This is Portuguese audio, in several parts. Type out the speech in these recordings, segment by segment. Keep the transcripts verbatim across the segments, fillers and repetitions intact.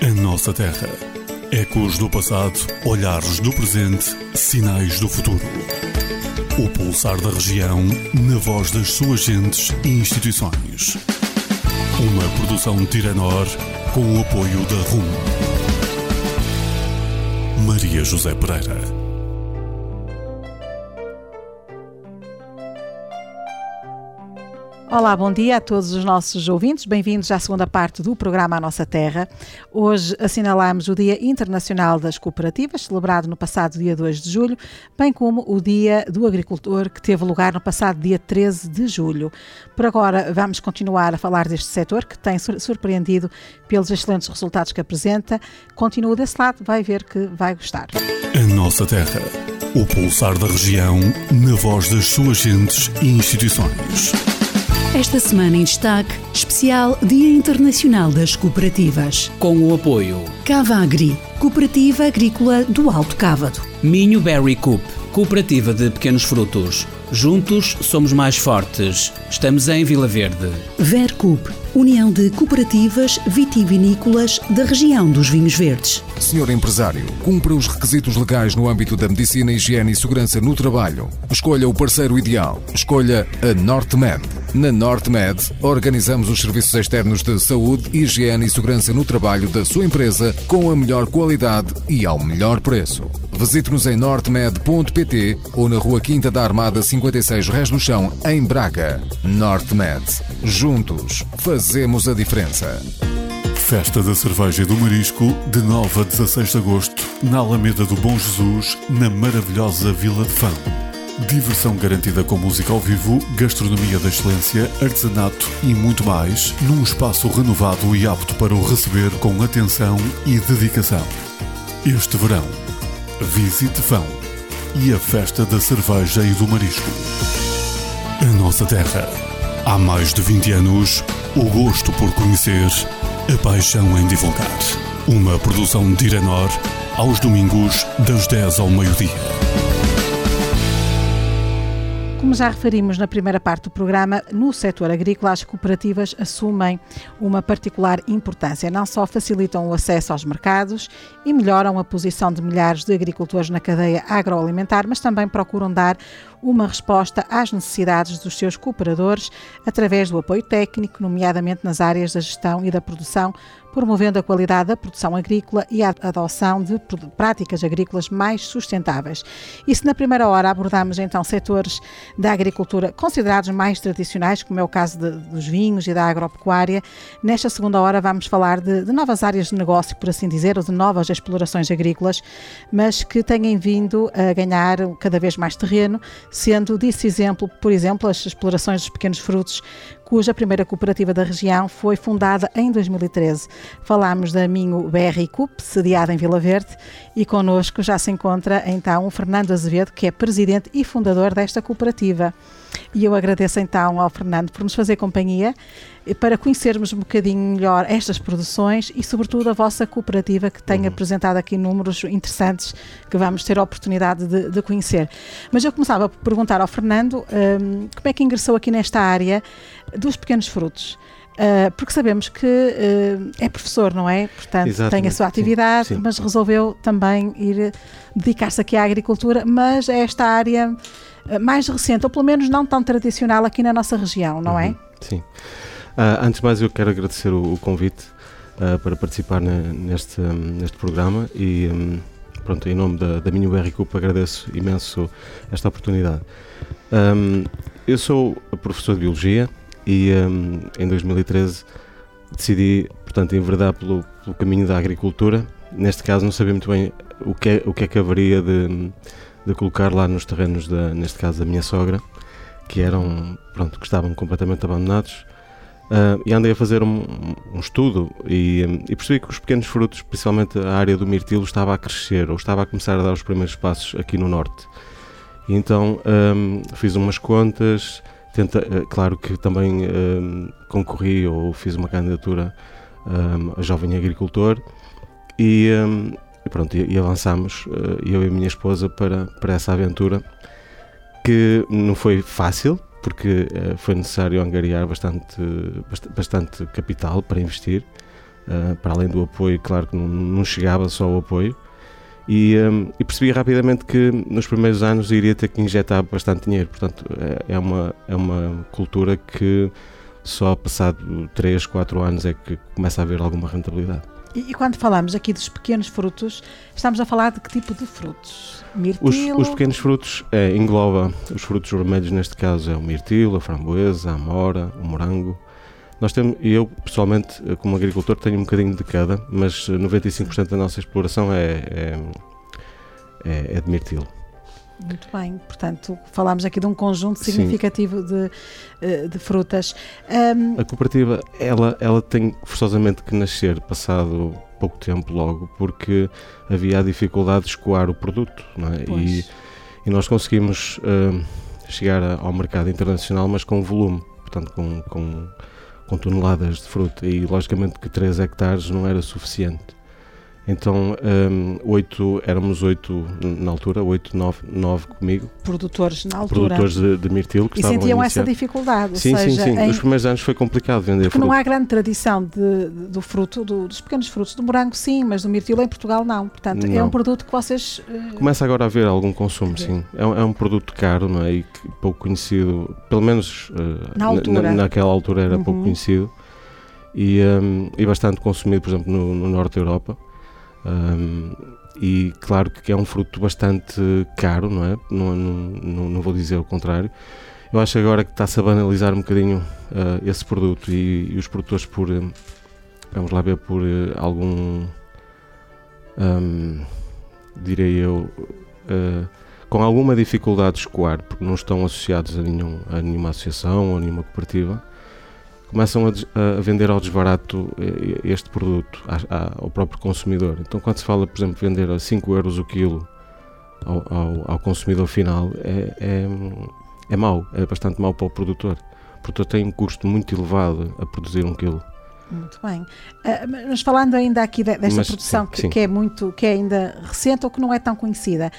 A nossa terra. Ecos do passado, olhares do presente, sinais do futuro. O pulsar da região, na voz das suas gentes e instituições. Uma produção Tiranor, com o apoio da R U M. Maria José Pereira. Olá, bom dia a todos os nossos ouvintes, bem-vindos à segunda parte do programa A Nossa Terra. Hoje assinalamos o Dia Internacional das Cooperativas, celebrado no passado dia dois de julho, bem como o Dia do Agricultor, que teve lugar no passado dia treze de julho. Por agora vamos continuar a falar deste setor, que tem surpreendido pelos excelentes resultados que apresenta. Continua desse lado, vai ver que vai gostar. A Nossa Terra, o pulsar da região, na voz das suas gentes e instituições. Esta semana em destaque, especial Dia Internacional das Cooperativas. Com o apoio Cavagri, Cooperativa Agrícola do Alto Cávado. Minho Berry Coop, Cooperativa de Pequenos Frutos. Juntos somos mais fortes. Estamos em Vila Verde. Vercoop, União de Cooperativas Vitivinícolas da região dos Vinhos Verdes. Senhor empresário, cumpra os requisitos legais no âmbito da medicina, higiene e segurança no trabalho. Escolha o parceiro ideal. Escolha a NorteMed. Na NorteMed, organizamos os serviços externos de saúde, higiene e segurança no trabalho da sua empresa com a melhor qualidade e ao melhor preço. Visite-nos em nortemed ponto pt ou na Rua Quinta da Armada cinquenta e seis Rés do Chão, em Braga. NorteMed. Juntos, fazemos a diferença. Festa da Cerveja e do Marisco, de nove a dezasseis de agosto, na Alameda do Bom Jesus, na maravilhosa Vila de Fão. Diversão garantida com música ao vivo, gastronomia da excelência, artesanato e muito mais, num espaço renovado e apto para o receber com atenção e dedicação. Este verão, visite Fão e a Festa da Cerveja e do Marisco. A nossa terra. Há mais de vinte anos, o gosto por conhecer, a paixão em divulgar. Uma produção de Tiranor, aos domingos, das dez ao meio-dia. Como já referimos na primeira parte do programa, no setor agrícola as cooperativas assumem uma particular importância. Não só facilitam o acesso aos mercados e melhoram a posição de milhares de agricultores na cadeia agroalimentar, mas também procuram dar uma resposta às necessidades dos seus cooperadores através do apoio técnico, nomeadamente nas áreas da gestão e da produção, promovendo a qualidade da produção agrícola e a adoção de práticas agrícolas mais sustentáveis. E se na primeira hora abordamos então setores da agricultura considerados mais tradicionais, como é o caso de, dos vinhos e da agropecuária, nesta segunda hora vamos falar de, de novas áreas de negócio, por assim dizer, ou de novas explorações agrícolas, mas que têm vindo a ganhar cada vez mais terreno, sendo disso exemplo, por exemplo, as explorações dos pequenos frutos, cuja primeira cooperativa da região foi fundada em dois mil e treze. Falámos da Minho Berry Coop, sediada em Vila Verde, e connosco já se encontra então o Fernando Azevedo, que é presidente e fundador desta cooperativa. E eu agradeço então ao Fernando por nos fazer companhia, para conhecermos um bocadinho melhor estas produções e sobretudo a vossa cooperativa, que tem uhum. apresentado aqui números interessantes que vamos ter a oportunidade de, de conhecer. Mas eu começava por perguntar ao Fernando um, como é que ingressou aqui nesta área dos pequenos frutos. Uh, porque sabemos que uh, é professor, não é? Portanto, exatamente, tem a sua atividade, sim, sim. mas resolveu também ir dedicar-se aqui à agricultura, mas a esta área uh, mais recente, ou pelo menos não tão tradicional aqui na nossa região, não uhum, é? Sim. Uh, antes de mais, eu quero agradecer o, o convite uh, para participar na, neste, um, neste programa e, um, pronto, em nome da, da Minho Berry Coop agradeço imenso esta oportunidade. Um, eu sou professor de Biologia e um, em dois mil e treze decidi, portanto, enverdar pelo, pelo caminho da agricultura. Neste caso não sabia muito bem o que é, o que, é que haveria de, de colocar lá nos terrenos, da, neste caso da minha sogra, que eram, pronto, que estavam completamente abandonados. Uh, e andei a fazer um, um estudo e, um, e percebi que os pequenos frutos, principalmente a área do mirtilo, estava a crescer ou estava a começar a dar os primeiros passos aqui no norte. E então um, fiz umas contas, tenta, uh, claro que também um, concorri ou fiz uma candidatura um, a jovem agricultor e, um, e pronto, e, e avançámos, uh, eu e a minha esposa, para, para essa aventura, que não foi fácil, porque uh, foi necessário angariar bastante, bastante, bastante capital para investir. uh, para além do apoio, claro que não, não chegava só o apoio, e, um, e percebi rapidamente que nos primeiros anos iria ter que injetar bastante dinheiro. Portanto, é, é, uma, é uma cultura que só passado três, quatro anos é que começa a haver alguma rentabilidade. E, e quando falamos aqui dos pequenos frutos, estamos a falar de que tipo de frutos? Os, os pequenos frutos é, engloba os frutos vermelhos, neste caso é o mirtilo, a framboesa, a amora, o morango. Nós temos, eu pessoalmente como agricultor tenho um bocadinho de cada, mas noventa e cinco por cento da nossa exploração é, é, é, é de mirtilo. Muito bem, portanto falámos aqui de um conjunto significativo de, de frutas. Um... A cooperativa ela, ela tem forçosamente que nascer passado pouco tempo logo, porque havia a dificuldade de escoar o produto, não é? e, e nós conseguimos uh, chegar ao mercado internacional, mas com volume, portanto com, com, com toneladas de fruta, e logicamente que três hectares não era suficiente. Então, um, oito, éramos oito na altura, oito, nove, nove comigo. Produtores na altura. Produtores de, de mirtilo que e estavam sentiam a essa dificuldade. Sim, ou seja, sim, sim. Em... Nos primeiros anos foi complicado vender Porque fruto. não há grande tradição de, de, do fruto, do, dos pequenos frutos. Do morango sim, mas do mirtilo em Portugal não. Portanto, não. É um produto que vocês... Uh... Começa agora a haver algum consumo, é. sim. É um, é um produto caro, não é? E que pouco conhecido, pelo menos uh, na altura. Na, naquela altura era uhum. pouco conhecido. E, um, e bastante consumido, por exemplo, no, no norte da Europa. Um, e claro que é um fruto bastante caro, não é? Não, não, não vou dizer o contrário. Eu acho agora que está-se a banalizar um bocadinho uh, esse produto, e, e os produtores por, um, vamos lá ver, por uh, algum, um, direi eu, uh, com alguma dificuldade de escoar, porque não estão associados a, nenhum, a nenhuma associação ou a nenhuma cooperativa, começam a, des, a vender ao desbarato este produto a, a, ao próprio consumidor. Então, quando se fala, por exemplo, de vender a cinco euros o quilo ao, ao, ao consumidor final, é, é, é mau, é bastante mau para o produtor. O produtor tem um custo muito elevado a produzir um quilo. Muito bem. Uh, mas falando ainda aqui de, desta mas, produção sim, que, sim. que é muito, que é ainda recente ou que não é tão conhecida,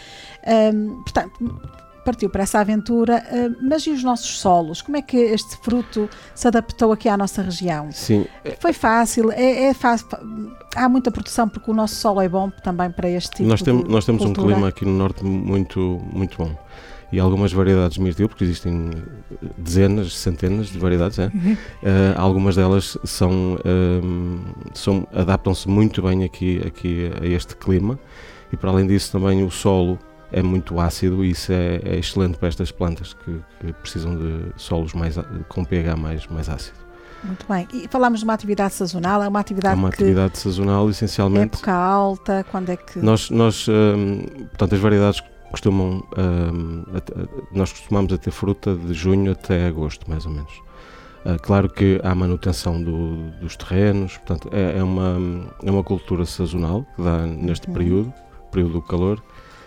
um, portanto, partiu para essa aventura, uh, mas e os nossos solos? Como é que este fruto se adaptou aqui à nossa região? Sim. Foi fácil? É, é fácil? Há muita produção porque o nosso solo é bom também para este tipo nós tem, de Nós temos cultura. Um clima aqui no norte muito, muito bom. E algumas variedades de mirtilo, porque existem dezenas, centenas de variedades, é? Uhum. Uh, algumas delas são, uh, são, adaptam-se muito bem aqui, aqui a este clima, e para além disso também o solo é muito ácido, e isso é, é excelente para estas plantas que, que precisam de solos mais, com pH mais, mais ácido. Muito bem. E falámos de uma atividade sazonal, é uma atividade É uma que atividade sazonal, essencialmente. Época alta, quando é que... Nós, nós um, portanto, as variedades costumam, um, a, nós costumamos a ter fruta de junho até agosto, mais ou menos. Uh, claro que há manutenção do, dos terrenos, portanto, é, é, uma, é uma cultura sazonal que dá neste uhum. período, período do calor,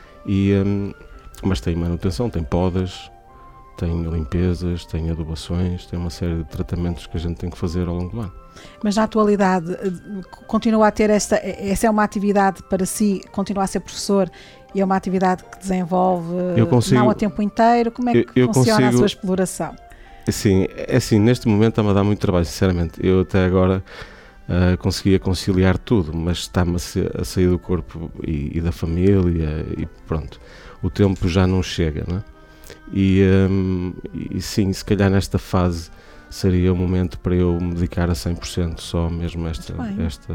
e, um, mas tem manutenção, tem podas, tem limpezas, tem adubações, tem uma série de tratamentos que a gente tem que fazer ao longo do ano. Mas na atualidade continua a ter esta, essa é uma atividade para si, continua a ser professor, e é uma atividade que desenvolve consigo, não a tempo inteiro. Como é que eu, eu funciona consigo, a sua exploração? Sim, é assim, neste momento está-me a dar muito trabalho, sinceramente. Eu até agora uh, conseguia conciliar tudo, mas está-me a, a sair do corpo e, e da família, e pronto, o tempo já não chega, não é? E, um, e sim, se calhar nesta fase seria o momento para eu me dedicar a cem por cento só mesmo a esta, esta,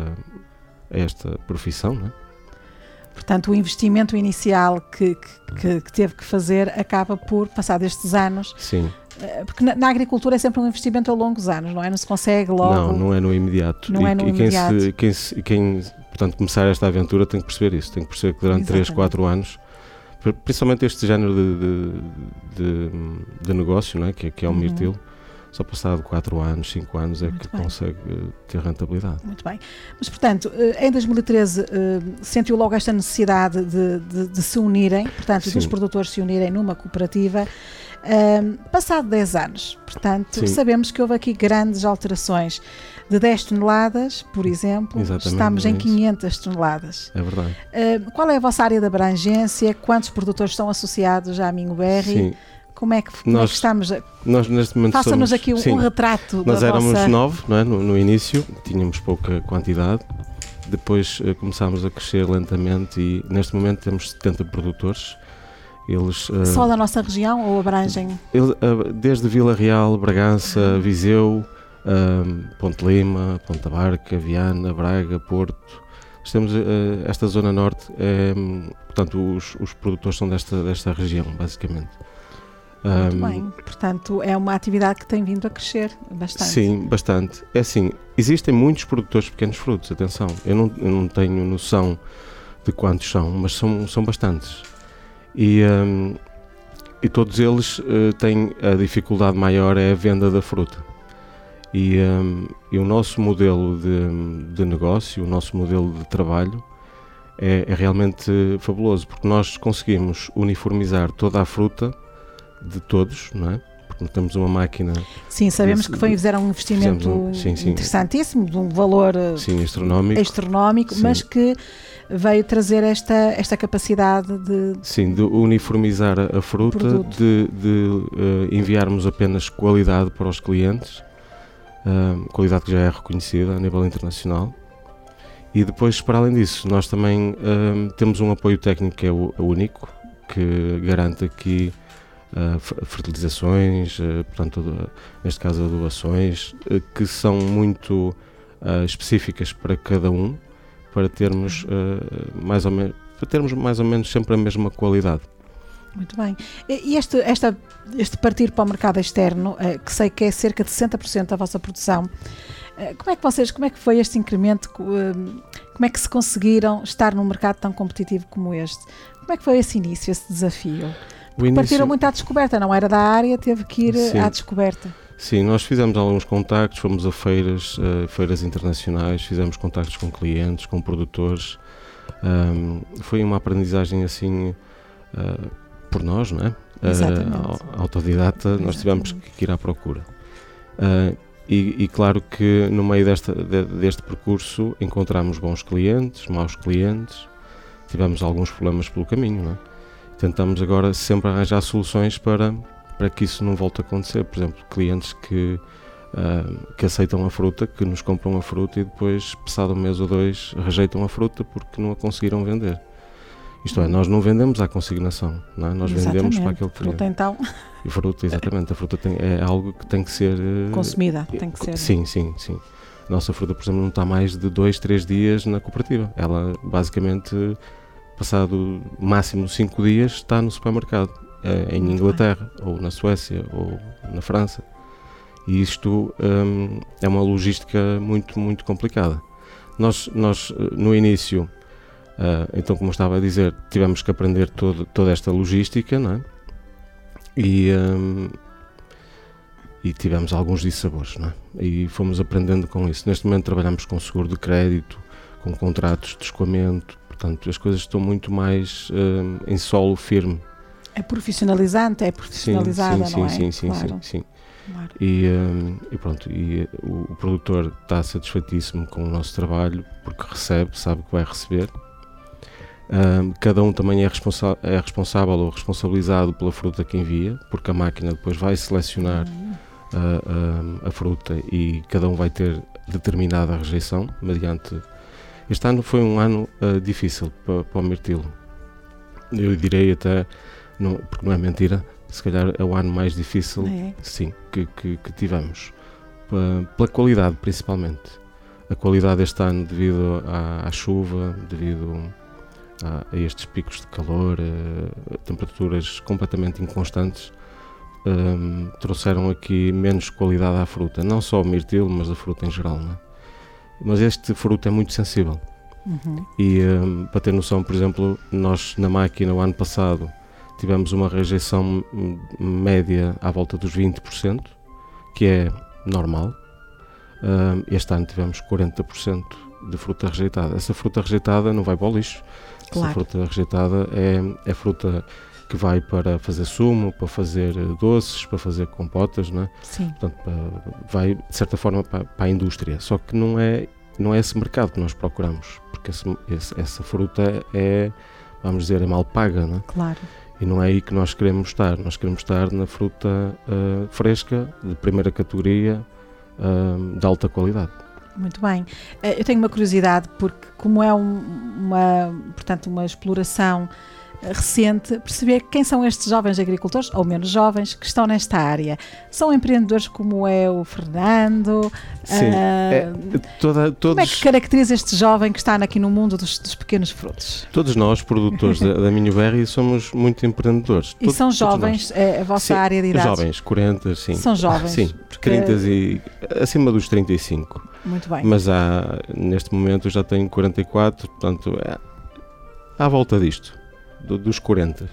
esta profissão, não é? Portanto, o investimento inicial que, que, que teve que fazer acaba por passar destes anos. Sim. Porque na, na agricultura é sempre um investimento a longos anos, não é? Não se consegue logo... Não, não é no imediato. Não e, é no e quem imediato. Se, quem, se, quem, portanto, começar esta aventura tem que perceber isso. Tem que perceber que durante três, quatro anos, principalmente este género de, de, de, de negócio, não é? Que, que é o uhum. mirtilo, só passado quatro anos, cinco anos é Muito que bem. consegue ter rentabilidade. Muito bem. Mas, portanto, em dois mil e treze sentiu logo esta necessidade de, de, de se unirem, portanto, Sim. dos produtores se unirem numa cooperativa. Um, passado dez anos, portanto, Sim. sabemos que houve aqui grandes alterações. De dez toneladas, por exemplo, Exatamente, estamos é em quinhentas toneladas. É verdade. Uh, qual é a vossa área de abrangência? Quantos produtores estão associados à Minho Berry? Sim. Como é que, como nós, é que estamos? A... Nós neste momento Faça-nos somos, aqui um, sim, um retrato nós da éramos vossa... nove, não é? no, no início, tínhamos pouca quantidade, depois uh, começámos a crescer lentamente e neste momento temos setenta produtores. Eles, uh, Só da nossa região ou abrangem? Ele, uh, desde Vila Real, Bragança, Viseu, uh, Ponte Lima, Ponta Barca, Viana, Braga, Porto. Temos, uh, esta zona norte, é, portanto os, os produtores são desta, desta região, basicamente. Muito um, bem, portanto é uma atividade que tem vindo a crescer bastante. Sim, bastante. É assim, existem muitos produtores de pequenos frutos, atenção, eu não, eu não tenho noção de quantos são, mas são, são bastantes. E, um, e todos eles uh, têm a dificuldade maior é a venda da fruta. E, um, e o nosso modelo de, de negócio, o nosso modelo de trabalho é, é realmente fabuloso, porque nós conseguimos uniformizar toda a fruta de todos, não é? Porque não temos uma máquina... Sim, sabemos de, que foi, fizeram um investimento um, sim, sim, interessantíssimo, de um valor sim, astronómico, astronómico mas que veio trazer esta, esta capacidade de... Sim, de uniformizar a, a fruta, de, de uh, enviarmos apenas qualidade para os clientes, uh, qualidade que já é reconhecida a nível internacional. E depois, para além disso, nós também uh, temos um apoio técnico que é o, o único, que garante aqui uh, fertilizações, uh, portanto, uh, neste caso adubações, uh, que são muito uh, específicas para cada um, para termos, uh, mais ou menos, para termos mais ou menos sempre a mesma qualidade. Muito bem. E este, esta, este partir para o mercado externo, uh, que sei que é cerca de sessenta por cento da vossa produção, uh, como é que vocês, como é que foi este incremento? Uh, como é que se conseguiram estar num mercado tão competitivo como este? Como é que foi esse início, esse desafio? Porque início... partiram muito à descoberta, não era da área, teve que ir Sim. à descoberta. Sim, nós fizemos alguns contactos, fomos a feiras, uh, feiras internacionais, fizemos contactos com clientes, com produtores. Um, foi uma aprendizagem assim, uh, por nós, não é? Uh, autodidata, Exatamente. Nós tivemos que ir à procura. Uh, e, e claro que no meio desta, de, deste percurso encontramos bons clientes, maus clientes, tivemos alguns problemas pelo caminho, não é? Tentamos agora sempre arranjar soluções para... para que isso não volte a acontecer. Por exemplo, clientes que, uh, que aceitam a fruta, que nos compram a fruta e depois, passado um mês ou dois, rejeitam a fruta porque não a conseguiram vender. Isto é, nós não vendemos à consignação, não é? Nós exatamente. vendemos para aquele cliente. Fruta então? E fruta, exatamente. A fruta tem, é algo que tem que ser... Uh, consumida, tem que ser. Sim, sim, sim. A nossa fruta, por exemplo, não está mais de dois, três dias na cooperativa. Ela, basicamente, passado máximo cinco dias, está no supermercado. Em Inglaterra, ou na Suécia, ou na França. E isto um, é uma logística muito, muito complicada. Nós, nós no início, uh, então como eu estava a dizer, tivemos que aprender todo, toda esta logística, não é? E, um, e tivemos alguns dissabores, não é? E fomos aprendendo com isso. Neste momento trabalhamos com seguro de crédito, com contratos de escoamento, portanto as coisas estão muito mais um, em solo firme. É profissionalizante, é profissionalizada, sim, sim, não é? Sim, sim, claro. sim, sim. Claro. E, um, e pronto, e o, o produtor está satisfeitíssimo com o nosso trabalho, porque recebe, sabe que vai receber. Um, cada um também é, responsa- é responsável ou responsabilizado pela fruta que envia, porque a máquina depois vai selecionar uhum. a, a, a fruta e cada um vai ter determinada rejeição, mediante... Este ano foi um ano uh, difícil para, para o mirtilo. Eu direi até... Não, porque não é mentira, se calhar é o ano mais difícil é. sim, que, que, que tivemos, P- pela qualidade principalmente. A qualidade este ano devido à, à chuva, devido a, a estes picos de calor, a, a temperaturas completamente inconstantes, um, trouxeram aqui menos qualidade à fruta, não só o mirtilo, mas a fruta em geral, não é? Mas este fruto é muito sensível. Uhum. E um, para ter noção, por exemplo, nós na máquina o ano passado tivemos uma rejeição média à volta dos vinte por cento, que é normal. Uh, este ano tivemos quarenta por cento de fruta rejeitada. Essa fruta rejeitada não vai para o lixo. Claro. Essa fruta rejeitada é, é fruta que vai para fazer sumo, para fazer doces, para fazer compotas, não é? Sim. Portanto, para, vai de certa forma para, para a indústria. Só que não é, não é esse mercado que nós procuramos, porque esse, esse, essa fruta é, vamos dizer, é mal paga, não é? Claro. E não é aí que nós queremos estar. Nós queremos estar na fruta uh, fresca, de primeira categoria, uh, de alta qualidade. Muito bem. Eu tenho uma curiosidade, porque como é um, uma, portanto, uma exploração recente, perceber quem são estes jovens agricultores, ou menos jovens, que estão nesta área. São empreendedores como é o Fernando? Sim. Uh, é, toda, todos, como é que caracteriza este jovem que está aqui no mundo dos, dos pequenos frutos? Todos nós, produtores da, da Minho Berry, somos muito empreendedores. E todos, são jovens, é a vossa sim, área de idade? Jovens, quarenta, sim. São jovens? Sim, porque... trinta e, acima dos trinta e cinco. Muito bem. Mas há, neste momento eu já tenho quarenta e quatro, portanto, é à volta disto. Do, dos quarenta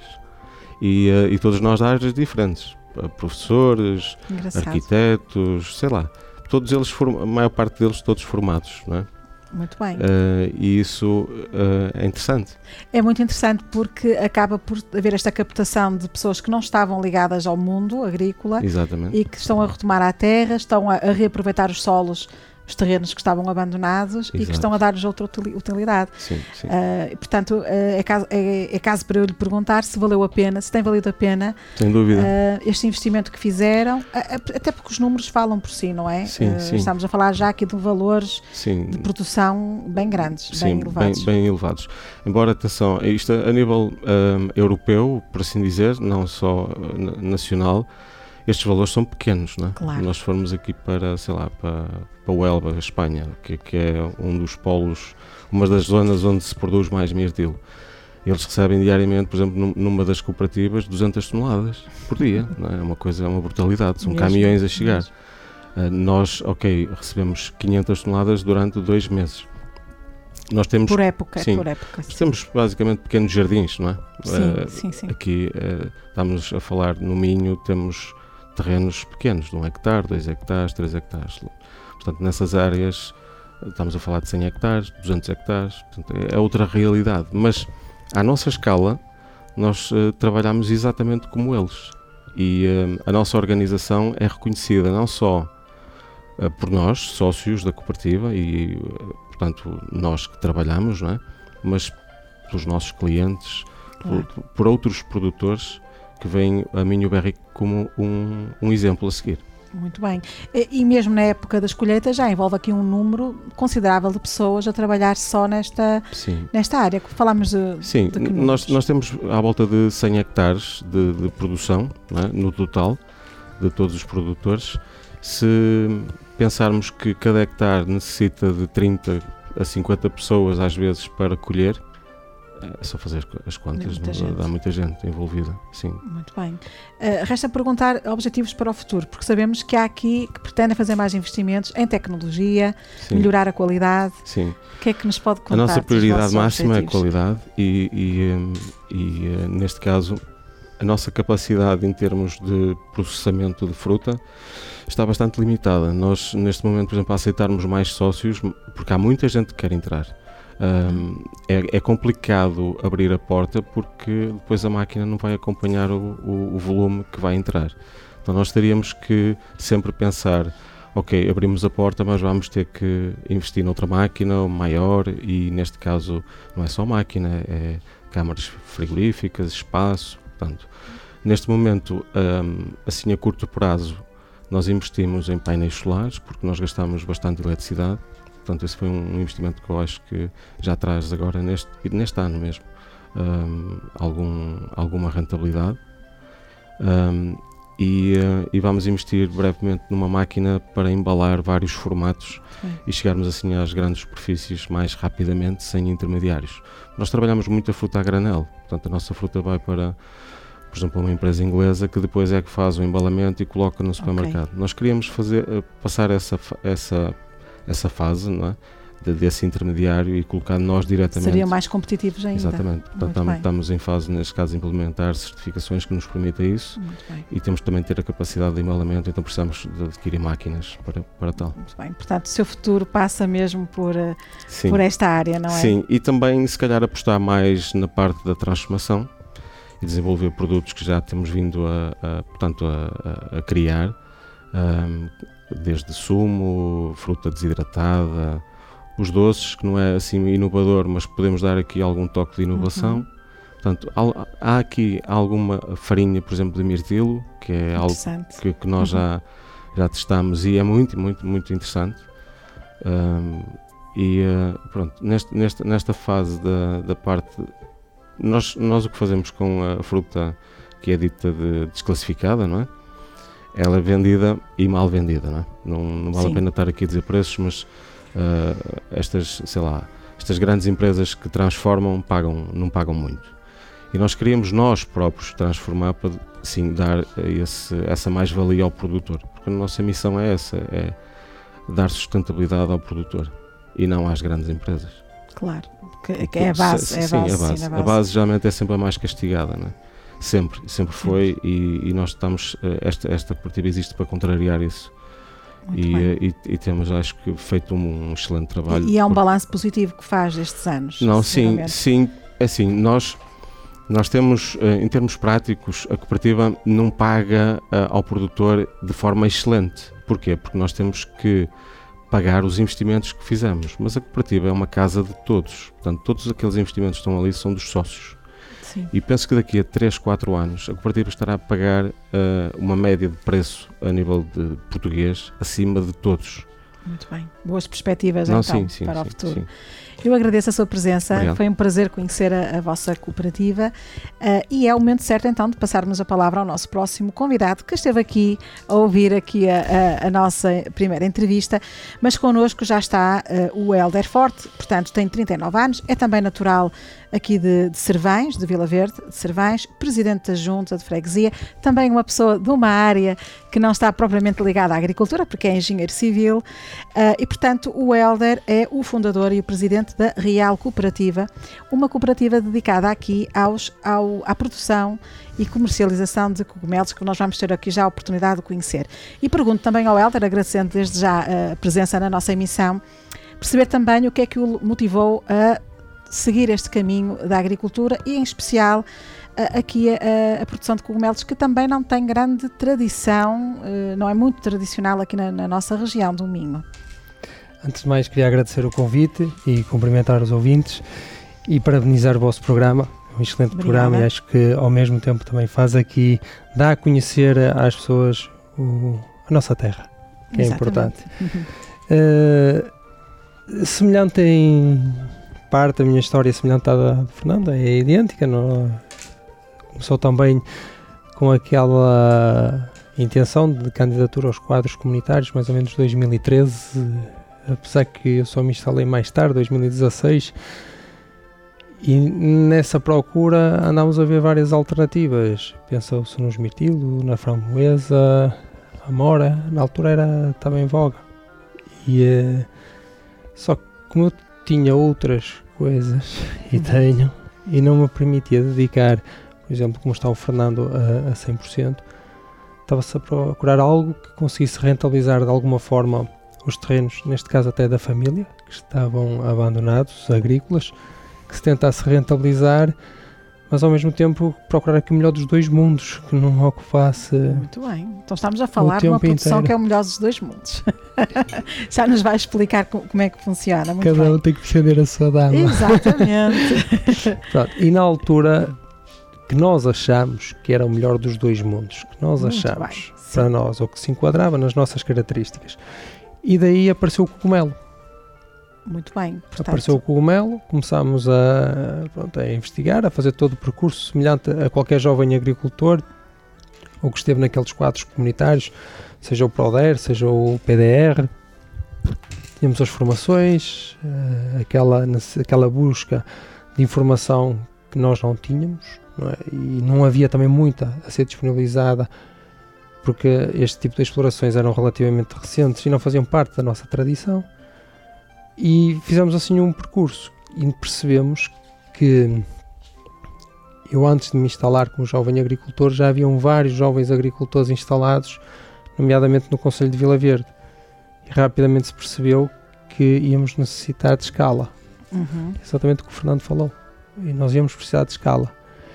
e, uh, e todos nós de áreas diferentes, professores, Engraçado. Arquitetos, sei lá, todos eles, form- a maior parte deles todos formados, não é? Muito bem. Uh, e isso uh, é interessante. É muito interessante porque acaba por haver esta captação de pessoas que não estavam ligadas ao mundo agrícola. Exatamente. E que estão a retomar a terra, estão a, a reaproveitar os solos, os terrenos que estavam abandonados. Exato. E que estão a dar-lhes outra utilidade. Sim, sim. Uh, portanto, uh, é, caso, é, é caso para eu lhe perguntar se valeu a pena, se tem valido a pena. Sem dúvida. Uh, este investimento que fizeram, uh, até porque os números falam por si, não é? Sim, uh, sim. Estamos a falar já aqui de valores sim. de produção bem grandes, sim, bem elevados. Bem, bem elevados. Embora, atenção, isto a nível um, europeu, por assim dizer, não só uh, nacional, estes valores são pequenos, não é? Claro. Nós formos aqui para, sei lá, para, para o Elba, Espanha, que, que é um dos polos, uma das zonas onde se produz mais mirtilo. Eles recebem diariamente, por exemplo, numa das cooperativas, duzentas toneladas por dia, não é? É uma coisa, é uma brutalidade, são mesmo, caminhões a chegar. Uh, nós, ok, recebemos quinhentas toneladas durante dois meses. Nós temos, por época, sim, por época. Sim. Temos basicamente pequenos jardins, não é? Sim, uh, sim, sim. Aqui uh, estamos a falar no Minho, temos terrenos pequenos, de um hectare, dois hectares, três hectares. Portanto, nessas áreas estamos a falar de cem hectares, duzentos hectares, portanto, é outra realidade. Mas à nossa escala, nós uh, trabalhamos exatamente como eles. E uh, a nossa organização é reconhecida não só uh, por nós, sócios da cooperativa, e uh, portanto nós que trabalhamos, não é? Mas pelos nossos clientes, claro. por, por outros produtores que veem a Minho Berry como um, um exemplo a seguir. Muito bem. E, e mesmo na época das colheitas já envolve aqui um número considerável de pessoas a trabalhar só nesta, nesta área. Falámos de, Sim, de nós, nós temos à volta de cem hectares de, de produção, não é? No total de todos os produtores. Se pensarmos que cada hectare necessita de trinta a cinquenta pessoas às vezes para colher, é só fazer as contas, muita não, dá muita gente envolvida, sim. Muito bem. Uh, resta perguntar objetivos para o futuro, porque sabemos que há aqui que pretendem fazer mais investimentos em tecnologia, sim. melhorar a qualidade. Sim. O que é que nos pode contar? A nossa prioridade máxima objetivos? é a qualidade e, e, e, neste caso, a nossa capacidade em termos de processamento de fruta está bastante limitada. Nós, neste momento, por exemplo, a aceitarmos mais sócios, porque há muita gente que quer entrar. Um, é, é complicado abrir a porta porque depois a máquina não vai acompanhar o, o, o volume que vai entrar. Então nós teríamos que sempre pensar, ok, abrimos a porta, mas vamos ter que investir noutra máquina maior, e neste caso não é só máquina, é câmaras frigoríficas, espaço. Portanto, neste momento, um, assim a curto prazo, nós investimos em painéis solares porque nós gastamos bastante eletricidade. Portanto, esse foi um investimento que eu acho que já traz agora, neste, neste ano mesmo, um, algum, alguma rentabilidade. Um, e, uh, e vamos investir brevemente numa máquina para embalar vários formatos Sim. e chegarmos assim às grandes superfícies mais rapidamente, sem intermediários. Nós trabalhamos muito a fruta a granel, portanto a nossa fruta vai para, por exemplo, uma empresa inglesa que depois é que faz o embalamento e coloca no supermercado. Okay. Nós queríamos fazer, uh, passar essa... essa essa fase, não é? De, desse intermediário e colocar nós diretamente. Seriam mais competitivos ainda. Exatamente. Portanto, estamos, estamos em fase, neste caso, de implementar certificações que nos permitem isso. Muito bem. E temos também de ter a capacidade de embalamento, então precisamos de adquirir máquinas para, para tal. Muito bem. Portanto, o seu futuro passa mesmo por, por esta área, não é? Sim, e também, se calhar, apostar mais na parte da transformação e desenvolver produtos que já temos vindo a, a, portanto, a, a, a criar. Um, desde sumo, fruta desidratada, os doces, que não é assim inovador, mas podemos dar aqui algum toque de inovação. Uhum. Portanto, há aqui alguma farinha, por exemplo, de mirtilo, que é algo que, que nós uhum. já, já testamos e é muito, muito, muito interessante. Um, e uh, pronto, neste, neste, nesta fase da, da parte, nós, nós o que fazemos com a fruta que é dita de desclassificada, não é? Ela é vendida e mal vendida, não é? Não, não vale Sim. a pena estar aqui a dizer preços, mas uh, estas, sei lá, estas grandes empresas que transformam pagam, não pagam muito. E nós queríamos nós próprios transformar para, sim, dar esse, essa mais-valia ao produtor, porque a nossa missão é essa, é dar sustentabilidade ao produtor e não às grandes empresas. Claro, que, que é a base. Sim, é a, sim, base, a base. Sim, a base. A base geralmente é sempre a mais castigada, não é? Sempre, sempre foi e, e nós estamos, esta, esta cooperativa existe para contrariar isso. E, e, e temos, acho que, feito um, um excelente trabalho. E, e é um por... balanço positivo que faz destes anos? Não, sim, sim, é assim, nós, nós temos, em termos práticos, a cooperativa não paga uh, ao produtor de forma excelente. Porquê? Porque nós temos que pagar os investimentos que fizemos, mas a cooperativa é uma casa de todos, portanto, todos aqueles investimentos que estão ali são dos sócios. Sim. E penso que daqui a três, quatro anos a cooperativa estará a pagar uh, uma média de preço a nível de português acima de todos. Muito bem. Boas perspectivas Não, então sim, sim, para sim, o futuro. Sim. Eu agradeço a sua presença, Obrigado. Foi um prazer conhecer a, a vossa cooperativa uh, e é o momento certo então de passarmos a palavra ao nosso próximo convidado que esteve aqui a ouvir aqui a, a, a nossa primeira entrevista, mas connosco já está uh, o Hélder Forte, portanto tem trinta e nove anos, é também natural aqui de, de Servães, de Vila Verde de Servães, presidente da Junta de Freguesia, também uma pessoa de uma área que não está propriamente ligada à agricultura, porque é engenheiro civil, uh, e portanto o Hélder é o fundador e o presidente da Real Cooperativa, uma cooperativa dedicada aqui aos, ao, à produção e comercialização de cogumelos, que nós vamos ter aqui já a oportunidade de conhecer. E pergunto também ao Hélder, agradecendo desde já a presença na nossa emissão, perceber também o que é que o motivou a seguir este caminho da agricultura e em especial aqui a, a produção de cogumelos, que também não tem grande tradição, não é muito tradicional aqui na, na nossa região do Minho. Antes de mais, queria agradecer o convite e cumprimentar os ouvintes e parabenizar o vosso programa. É um excelente Obrigada. Programa e acho que ao mesmo tempo também faz aqui, dá a conhecer às pessoas o, a nossa terra, que Exatamente. É importante. Uhum. Uh, semelhante em parte, a minha história semelhante à da Fernanda, é idêntica. Não? Começou também com aquela intenção de candidatura aos quadros comunitários, mais ou menos dois mil e treze, apesar que eu só me instalei mais tarde, dois mil e dezasseis, e nessa procura andámos a ver várias alternativas. Pensou-se nos mirtilo, na framboesa, a mora, na altura era também voga. E, uh, só que como eu tinha outras coisas, e tenho, e não me permitia dedicar, por exemplo, como está o Fernando, a, a cem por cento, estava-se a procurar algo que conseguisse rentabilizar de alguma forma os terrenos, neste caso até da família, que estavam abandonados, agrícolas, que se tentasse rentabilizar, mas ao mesmo tempo procurar aqui o melhor dos dois mundos, que não ocupasse. Muito bem, então estamos a falar de uma produção inteiro. Que é o melhor dos dois mundos. Já nos vai explicar como é que funciona. Muito Cada bem. Um tem que defender a sua dama. Exatamente. Pronto, e na altura que nós achamos que era o melhor dos dois mundos, que nós Muito achamos bem, para nós, ou que se enquadrava nas nossas características. E daí apareceu o cogumelo. Muito bem. Portanto... Apareceu o cogumelo, começámos a, pronto, a investigar, a fazer todo o percurso semelhante a qualquer jovem agricultor, ou que esteve naqueles quadros comunitários, seja o PRODER, seja o P D R. Tínhamos as formações, aquela, aquela busca de informação que nós não tínhamos, não é? E não havia também muita a ser disponibilizada, porque este tipo de explorações eram relativamente recentes e não faziam parte da nossa tradição. E fizemos assim um percurso e percebemos que eu, antes de me instalar como jovem agricultor, já haviam vários jovens agricultores instalados, nomeadamente no concelho de Vila Verde, e rapidamente se percebeu que íamos necessitar de escala. Uhum. Exatamente o que o Fernando falou, e nós íamos precisar de escala.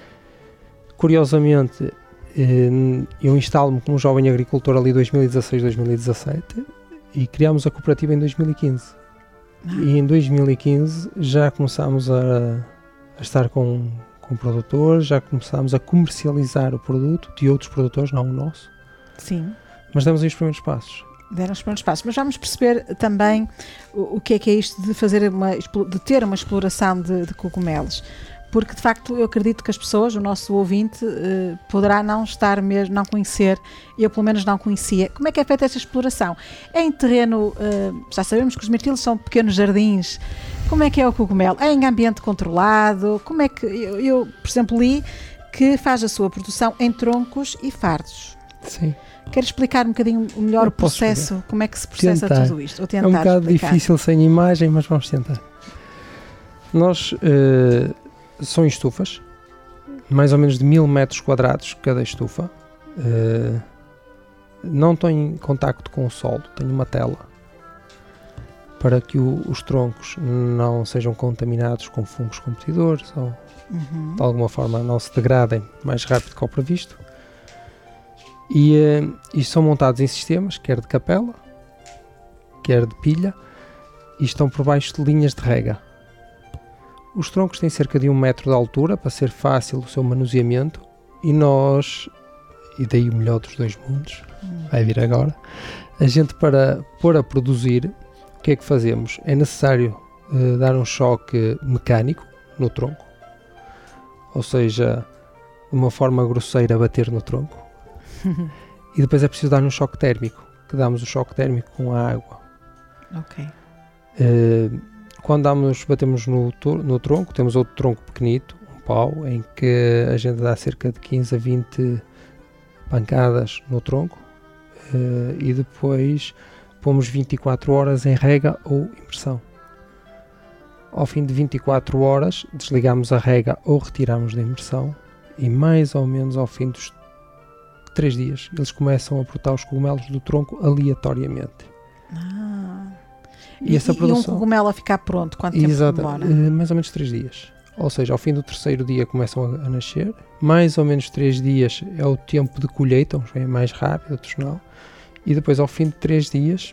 Curiosamente, eu instalo-me como jovem agricultor ali em dois mil e dezasseis, dois mil e dezassete, e criámos a cooperativa em dois mil e quinze. E em dois mil e quinze já começámos a, a estar com, com produtores, já começámos a comercializar o produto de outros produtores, não o nosso. Sim. Mas demos aí os primeiros passos. Deram os primeiros passos. Mas vamos perceber também o, o que é que é isto de, fazer uma, de ter uma exploração de, de cogumelos. Porque, de facto, eu acredito que as pessoas, o nosso ouvinte, eh, poderá não estar mesmo, não conhecer, eu pelo menos não conhecia. Como é que é feita essa exploração? É em terreno, eh, já sabemos que os mirtilos são pequenos jardins. Como é que é o cogumelo? É em ambiente controlado? Como é que, eu, eu por exemplo, li que faz a sua produção em troncos e fardos. Sim. Quero explicar um bocadinho melhor eu o processo, explicar. como é que se processa tentar. tudo isto? Ou tentar é um bocado explicar. difícil sem imagem, mas vamos tentar. Nós... Eh, são estufas, mais ou menos de mil metros quadrados cada estufa. Uh, não tem contacto com o solo, tem uma tela para que o, os troncos não sejam contaminados com fungos competidores ou uhum. de alguma forma não se degradem mais rápido que o previsto. E, uh, e são montados em sistemas, quer de capela, quer de pilha, e estão por baixo de linhas de rega. Os troncos têm cerca de um metro de altura para ser fácil o seu manuseamento e nós, e daí o melhor dos dois mundos, hum. vai vir agora, a gente para pôr a produzir, o que é que fazemos? É necessário uh, dar um choque mecânico no tronco, ou seja, de uma forma grosseira bater no tronco, e depois é preciso dar um choque térmico, que damos o choque térmico com a água. Ok. Uh, Quando damos, batemos no, no tronco, temos outro tronco pequenito, um pau, em que a gente dá cerca de quinze a vinte pancadas no tronco uh, e depois pomos vinte e quatro horas em rega ou imersão. Ao fim de vinte e quatro horas desligamos a rega ou retiramos da imersão e mais ou menos ao fim dos três dias eles começam a brotar os cogumelos do tronco aleatoriamente. Ah. E, e, essa produção, e um cogumelo a ficar pronto, quanto tempo exato, demora? Mais ou menos três dias. Ou seja, ao fim do terceiro dia começam a, a nascer. Mais ou menos três dias é o tempo de colheita, uns é mais rápido, outros não. E depois ao fim de três dias,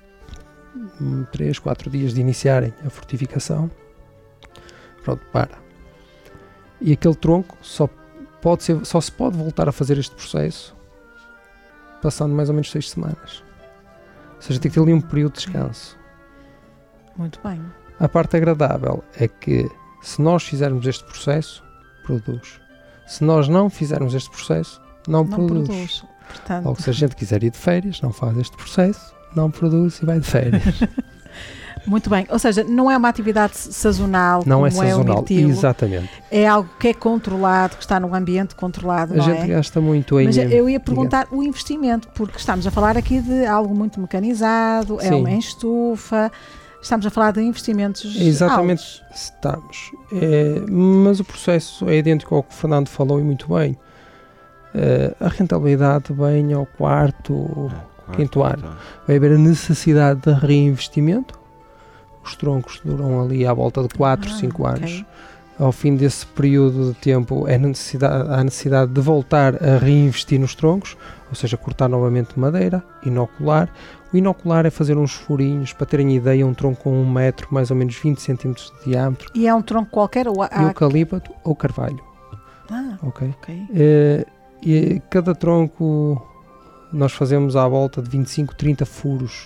três, quatro dias de iniciarem a frutificação, pronto, para. E aquele tronco só, pode ser, só se pode voltar a fazer este processo passando mais ou menos seis semanas. Ou seja, tem que ter ali um período de descanso. Muito bem. A parte agradável é que se nós fizermos este processo, produz. Se nós não fizermos este processo, não, não produz. produz. Portanto... Ou se a gente quiser ir de férias, não faz este processo, não produz e vai de férias. Muito bem. Ou seja, não é uma atividade sazonal, não como é sazonal, é o mirtilo. Exatamente. É algo que é controlado, que está num ambiente controlado, a não gente é? gasta muito em... Mas eu ia perguntar digamos. o investimento, porque estamos a falar aqui de algo muito mecanizado, Sim. é uma estufa... Estamos a falar de investimentos Exatamente, altos. Estamos. É, mas o processo é idêntico ao que o Fernando falou e muito bem. É, a rentabilidade vem ao quarto, é, quinto quarto, ano. Vai haver a necessidade de reinvestimento. Os troncos duram ali à volta de quatro, ah, cinco okay. anos. Ao fim desse período de tempo é necessidade, há necessidade de voltar a reinvestir nos troncos, ou seja, cortar novamente madeira, inocular. O inocular é fazer uns furinhos, para terem ideia, um tronco com um metro, mais ou menos vinte centímetros de diâmetro. E é um tronco qualquer? Ou há... Eucalipto ou carvalho. Ah, ok. okay. É, e cada tronco nós fazemos à volta de vinte e cinco, trinta furos.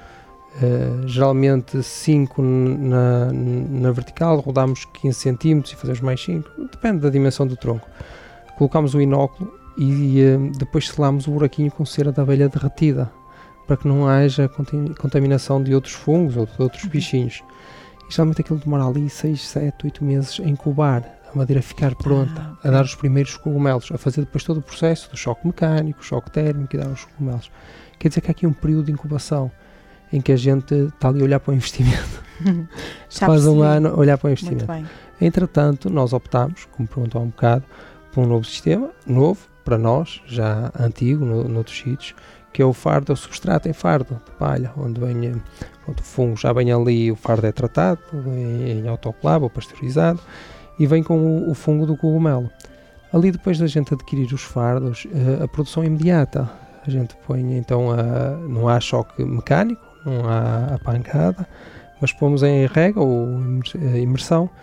É, geralmente cinco na, na vertical, rodamos quinze centímetros e fazemos mais cinco. Depende da dimensão do tronco. Colocamos o inóculo e é, depois selamos o buraquinho com cera de abelha derretida, para que não haja contaminação de outros fungos ou de outros bichinhos. E geralmente aquilo demora ali seis, sete, oito meses a incubar, a madeira ficar pronta, ah, okay. a dar os primeiros cogumelos, a fazer depois todo o processo do choque mecânico, choque térmico e dar os cogumelos. Quer dizer que há aqui um período de incubação em que a gente está ali a olhar para o investimento. Faz um ano a olhar para o investimento. Entretanto, nós optámos, como perguntou há um bocado, por um novo sistema, novo para nós, já antigo, no, noutros sítios, que é o fardo, é o substrato em fardo de palha, onde vem, pronto, o fungo já vem ali, o fardo é tratado em, em autoclave ou pasteurizado e vem com o, o fungo do cogumelo. Ali depois da gente adquirir os fardos, a, a produção é imediata. A gente põe então, a, não há choque mecânico, não há a pancada, mas pomos em rega ou imersão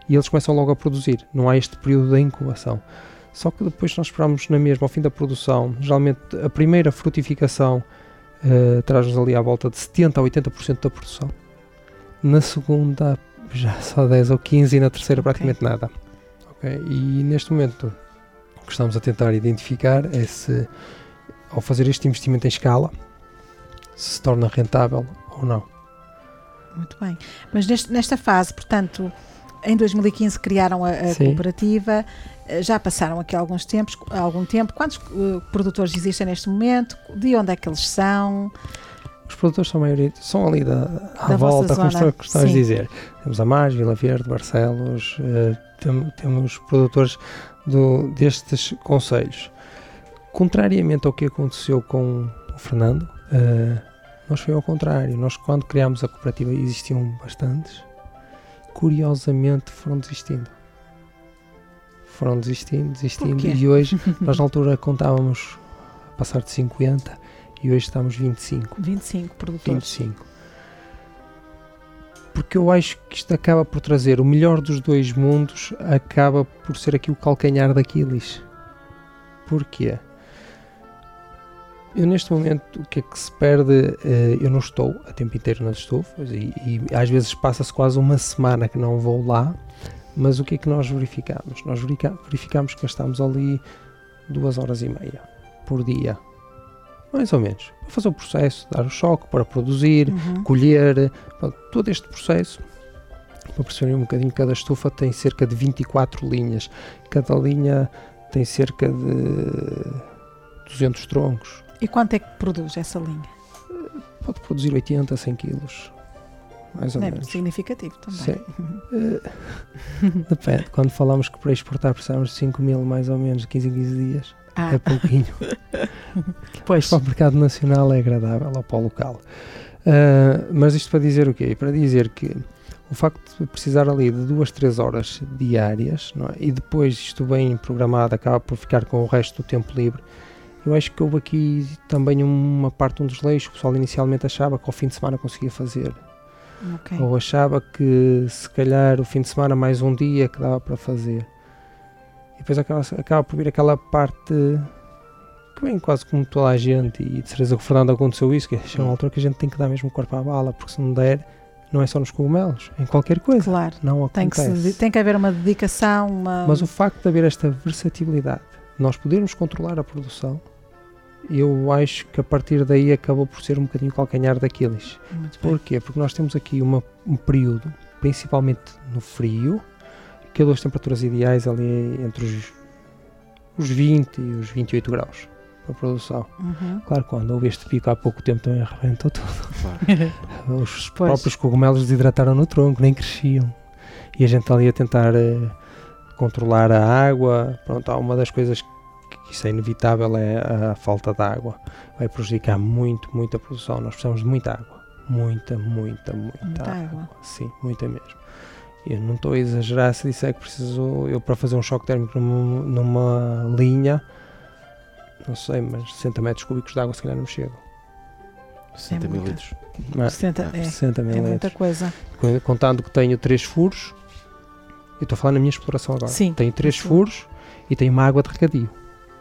e eles começam logo a produzir, não há este período da incubação. Só que depois nós esperamos na mesma, ao fim da produção, geralmente a primeira frutificação uh, traz-nos ali à volta de setenta a oitenta por cento da produção. Na segunda já só dez ou quinze e na terceira Okay. praticamente nada. Okay? E neste momento o que estamos a tentar identificar é se, ao fazer este investimento em escala, se se torna rentável ou não. Muito bem. Mas neste, nesta fase, portanto, em dois mil e quinze criaram a, a cooperativa, já passaram aqui alguns tempos, algum tempo. Quantos uh, produtores existem neste momento? De onde é que eles são? Os produtores são, maioria, são ali da, à Da volta, como zona. estás a dizer. Temos Amares, Vila Verde, Barcelos, uh, tem, temos produtores do, destes concelhos. Contrariamente ao que aconteceu com o Fernando, uh, nós foi ao contrário. Nós, quando criámos a cooperativa, existiam bastantes. Curiosamente, foram desistindo. Foram desistindo, desistindo. Porquê? E hoje, nós na altura contávamos a passar de cinquenta e hoje estamos vinte e cinco. vinte e cinco produtores. vinte e cinco. Porque eu acho que isto acaba por trazer o melhor dos dois mundos, acaba por ser aqui o calcanhar daqueles. Porquê? Eu neste momento, o que é que se perde? Eu não estou a tempo inteiro nas estufas e, e às vezes passa-se quase uma semana que não vou lá, mas o que é que nós verificamos? Nós verificamos que gastamos ali duas horas e meia por dia. Mais ou menos, para fazer o processo, dar o choque, para produzir, Uhum. colher, todo este processo. Para perceberem um bocadinho, cada estufa tem cerca de vinte e quatro linhas, cada linha tem cerca de duzentos troncos. E quanto é que produz essa linha? Pode produzir oitenta, cem quilos, mais ou É menos. significativo também. Sim. Uh, depende, quando falamos que para exportar precisamos de cinco mil mais ou menos, quinze em quinze dias. Ah. É pouquinho. Pois. Para o mercado nacional é agradável, ou para o local. Uh, mas isto para dizer o quê? Para dizer que o facto de precisar ali de duas, três horas diárias, não é? E depois isto bem programado acaba por ficar com o resto do tempo livre, eu acho que houve aqui também uma parte, um desleixo. O pessoal inicialmente achava que ao fim de semana conseguia fazer. Okay. Ou achava que se calhar o fim de semana mais um dia que dava para fazer. E depois acaba, acaba por vir aquela parte que vem quase como toda a gente, e de certeza que o Fernando aconteceu isso, que é uma altura que a gente tem que dar mesmo o corpo à bala, porque se não der, não é só nos cogumelos, em qualquer coisa. Claro, não tem que, acontece. se, tem que haver uma dedicação. Uma... Mas o facto de haver esta versatilidade, nós podermos controlar a produção, eu acho que a partir daí acabou por ser um bocadinho o calcanhar daqueles. Muito bem. Porquê? Porque nós temos aqui uma, um período, principalmente no frio, que é duas temperaturas ideais ali entre os, os vinte e os vinte e oito graus para a produção. Uhum. Claro, quando houve este pico há pouco tempo também arrebentou tudo. Claro. Os Pois. próprios cogumelos desidrataram no tronco, nem cresciam. E a gente está ali a tentar uh, controlar a água. Pronto, há uma das coisas que isso é inevitável, é a falta de água. Vai prejudicar muito, muito a produção. Nós precisamos de muita água. Muita, muita, muita, Muita água. água. Sim, muita mesmo. Eu não estou a exagerar se disser que preciso, eu para fazer um choque térmico numa, numa linha, não sei, mas sessenta metros cúbicos de água se calhar não me chegam. sessenta É mil muita. litros. Mas, sessenta, é, sessenta mil é muita litros. coisa. Contando que tenho três furos, eu estou a falar na minha exploração agora. Sim. Tenho três Sim. furos e tenho uma água de regadio.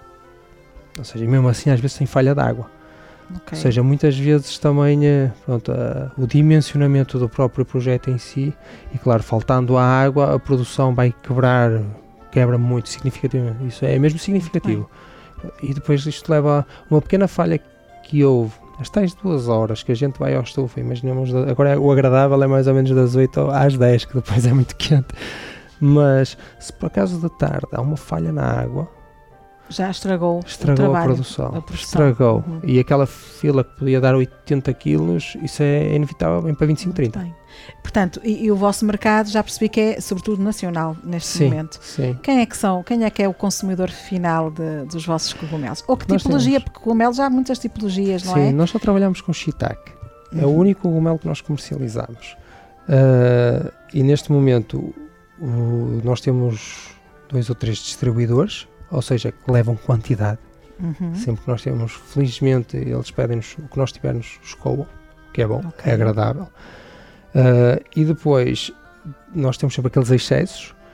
Ou seja, mesmo assim às vezes tem falha de água. Okay. Ou seja, muitas vezes também eh, pronto, a, o dimensionamento do próprio projeto em si, e claro, faltando a água, a produção vai quebrar, quebra muito significativamente. Isso é mesmo significativo. E depois isto leva a uma pequena falha que houve. As tais duas horas que a gente vai ao estufa, imaginemos, agora o agradável é mais ou menos das oito às dez, que depois é muito quente. Mas se por acaso de tarde há uma falha na água, Já estragou, estragou o a trabalho, produção, a produção. estragou. Uhum. E aquela fila que podia dar oitenta quilos, isso é inevitável, vem para vinte e cinco, Muito trinta. bem. Portanto, e, e o vosso mercado já percebi que é sobretudo nacional neste Sim, momento. sim. Quem é que são? Quem é que é o consumidor final de, dos vossos cogumelos? Ou que Nós tipologia? temos. Porque cogumelos já há muitas tipologias, não Sim, é? nós só trabalhamos com shiitake. É o Uhum. único cogumelo que nós comercializamos. Uh, e neste momento o, nós temos dois ou três distribuidores, ou seja, que levam quantidade. Uhum. Sempre que nós temos, felizmente, eles pedem-nos o que nós tivermos, escoam, que é bom, Ok. é agradável. Uh, e depois nós temos sempre aqueles excessos,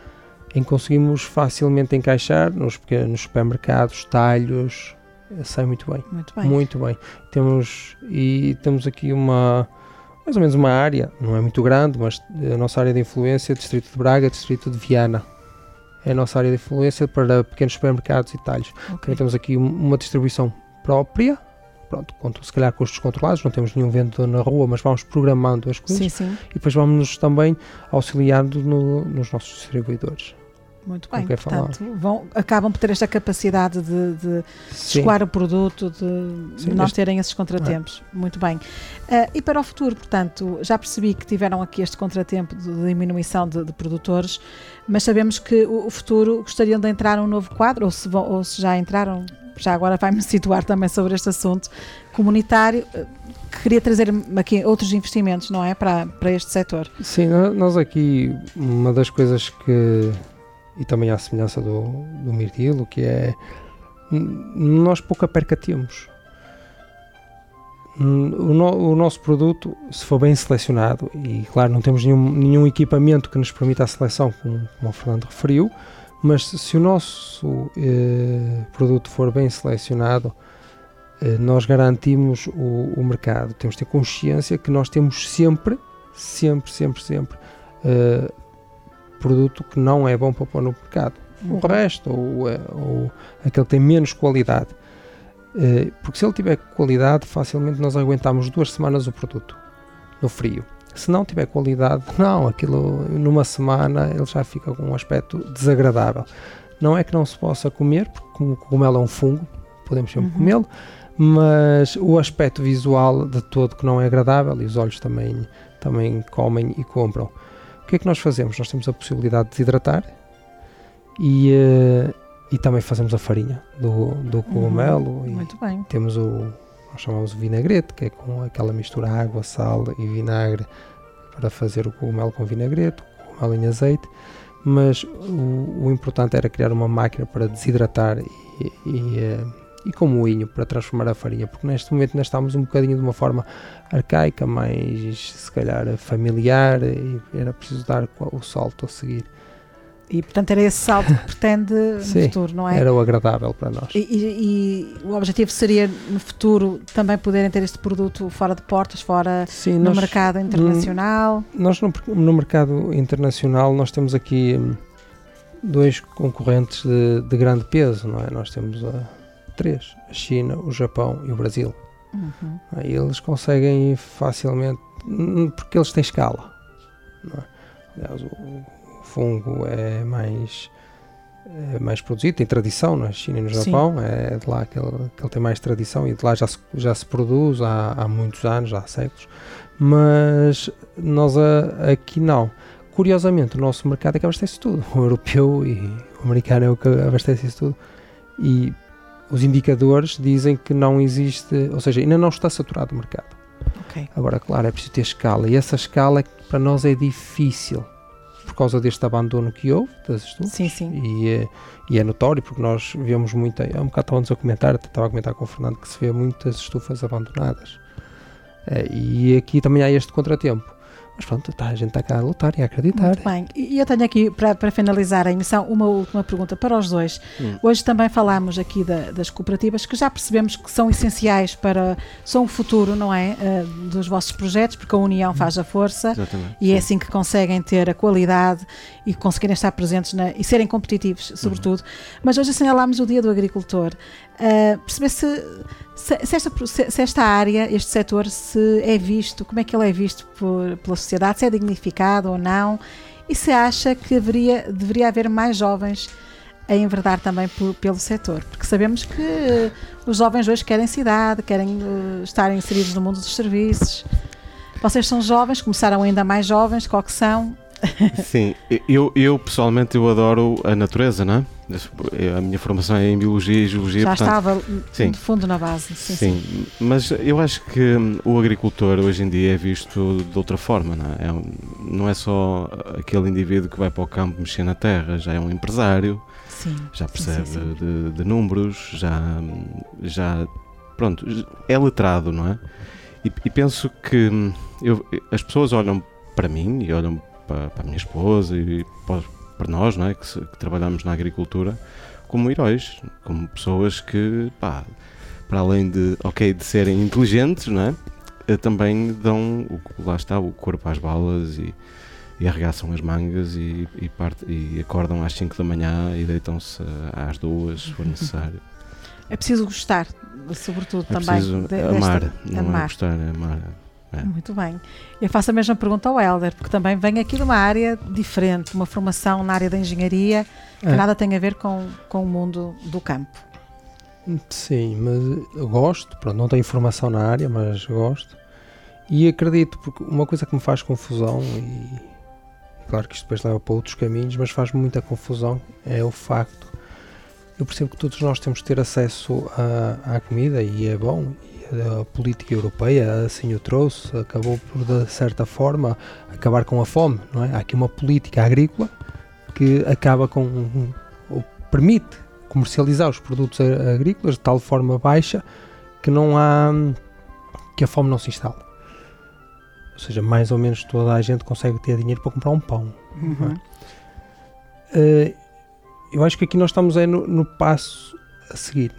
em que conseguimos facilmente encaixar nos pequenos supermercados, talhos, sai muito bem. Muito bem. Muito bem. Temos, e temos aqui uma, mais ou menos uma área, não é muito grande, mas a nossa área de influência, Distrito de Braga, Distrito de Viana. É a nossa área de influência para pequenos supermercados e talhos. Okay. Também temos aqui uma distribuição própria, pronto, com, se calhar custos controlados, não temos nenhum vendedor na rua, mas vamos programando as coisas. Sim, sim. E depois vamos também auxiliando no, nos nossos distribuidores. Muito bem, portanto, vão, acabam por ter esta capacidade de, de escoar o produto, de, Sim, de não este... terem esses contratempos. Ah. Muito bem. Uh, e para o futuro, portanto, já percebi que tiveram aqui este contratempo de diminuição de, de produtores, mas sabemos que o, o futuro gostariam de entrar num novo quadro, ou se, vão, ou se já entraram, já agora vai-me situar também sobre este assunto comunitário, que queria trazer aqui outros investimentos, não é, para, para este setor. Sim, nós aqui, uma das coisas que... e também à semelhança do, do mirtilo, que é nós pouca perca temos. O, no, o nosso produto, se for bem selecionado, e claro, não temos nenhum, nenhum equipamento que nos permita a seleção, como, como o Fernando referiu, mas se o nosso eh, produto for bem selecionado, eh, nós garantimos o, o mercado. Temos de ter consciência que nós temos sempre, sempre, sempre, sempre eh, produto que não é bom para pôr no mercado. Uhum. O resto, ou, ou aquele que tem menos qualidade. Uh, porque se ele tiver qualidade, facilmente nós aguentamos duas semanas o produto, no frio. Se não tiver qualidade, não, aquilo numa semana ele já fica com um aspecto desagradável. Não é que não se possa comer, porque o cogumelo é um fungo, podemos sempre uhum. comê-lo, mas o aspecto visual de todo que não é agradável, e os olhos também, também comem e compram. O que é que nós fazemos? Nós temos a possibilidade de desidratar e, uh, e também fazemos a farinha do, do cogumelo. Uhum, e muito bem. Temos o, nós chamamos o vinagrete, que é com aquela mistura água, sal e vinagre para fazer o cogumelo com vinagrete, o cogumelo em azeite, mas o, o importante era criar uma máquina para desidratar e, e, uh, e com moinho para transformar a farinha, porque neste momento nós estamos um bocadinho de uma forma arcaica, mais se calhar familiar, e era preciso dar o salto a seguir. E portanto era esse salto que pretende no Sim, futuro, não é? Era o agradável para nós. E, e, e o objetivo seria no futuro também poderem ter este produto fora de portas, fora Sim, no nós, mercado internacional? Nós no, no mercado internacional nós temos aqui hum, dois concorrentes de, de grande peso, não é? Nós temos a três, a China, o Japão e o Brasil. Uhum. Eles conseguem facilmente, porque eles têm escala, não é? Aliás, o fungo é mais, é mais produzido, tem tradição na China e no Japão. Sim. É de lá que ele, que ele tem mais tradição e de lá já se, já se produz há, há muitos anos, há séculos, mas nós a, aqui não. Curiosamente, o nosso mercado é que abastece tudo, o europeu e o americano é o que abastece isso tudo, e os indicadores dizem que não existe, ou seja, ainda não está saturado o mercado. Okay. Agora, claro, é preciso ter escala, e essa escala para nós é difícil por causa deste abandono que houve das estufas. Sim, sim. E, é, e é notório, porque nós vemos muita, há um bocado estávamos a comentar, estava a comentar com o Fernando, que se vê muitas estufas abandonadas. É, e aqui também há este contratempo. Mas pronto, tá, a gente está cá a lutar e a acreditar. Muito bem. E eu tenho aqui, para, para finalizar a emissão, uma última pergunta para os dois. Hum. Hoje também falámos aqui da, das cooperativas, que já percebemos que são essenciais para, são o futuro, não é, uh, dos vossos projetos, porque a união faz a força. Exatamente. E é assim que conseguem ter a qualidade e conseguirem estar presentes na, e serem competitivos, sobretudo. Uhum. Mas hoje assinalámos o Dia do Agricultor. Uh, perceber se, se, se, esta, se esta área, este setor, se é visto, como é que ele é visto por, pela sociedade, se é dignificado ou não, e se acha que haveria, deveria haver mais jovens a enverdar também por, pelo setor, porque sabemos que os jovens hoje querem cidade, querem uh, estar inseridos no mundo dos serviços. Vocês são jovens, começaram ainda mais jovens, qual que são? Sim, eu, eu pessoalmente eu adoro a natureza, não é? A minha formação é em Biologia e Geologia. Já portanto, estava sim, de fundo na base. Sim, sim, sim, mas eu acho que o agricultor hoje em dia é visto de outra forma, não é? É um, não é só aquele indivíduo que vai para o campo mexer na terra, já é um empresário, sim, já percebe sim, sim, sim. De, de números, já, já, pronto, é letrado, não é? E, e penso que eu, as pessoas olham para mim e olham para, para a minha esposa e para, para nós, não é? que, se, que trabalhamos na agricultura, como heróis, como pessoas que, pá, para além de, ok, de serem inteligentes, não é? Também dão, lá está, o corpo às balas e, e arregaçam as mangas e, e, parte, e acordam às cinco da manhã e deitam-se às duas, se for necessário. É preciso gostar, sobretudo é também. Preciso de, amar, desta, não amar. é gostar, é amar. É. Muito bem. Eu faço a mesma pergunta ao Hélder, porque também vem aqui de uma área diferente, uma formação na área da engenharia, que é. nada tem a ver com, com o mundo do campo. Sim, mas eu gosto, pronto, não tenho formação na área, mas gosto. E acredito, porque uma coisa que me faz confusão, e claro que isto depois leva para outros caminhos, mas faz muita confusão, é o facto, eu percebo que todos nós temos de ter acesso à, à comida, e é bom, a política europeia assim o trouxe, acabou por, de certa forma, acabar com a fome, não é? Há aqui uma política agrícola que acaba com, ou permite comercializar os produtos agrícolas de tal forma baixa que não há, que a fome não se instale. Ou seja, mais ou menos toda a gente consegue ter dinheiro para comprar um pão. Uhum. Não é? Uh, eu acho que aqui nós estamos é no, no passo a seguir,